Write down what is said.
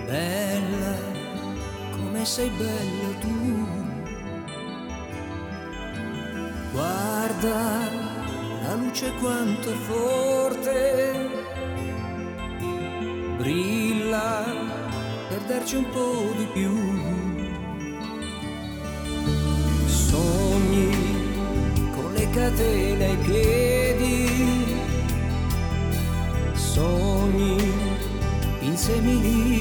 bella come sei bella tu. Guarda la luce quanto è forte, brilla per darci un po' di più. Sogni con le catene ai piedi, sogni insieme lì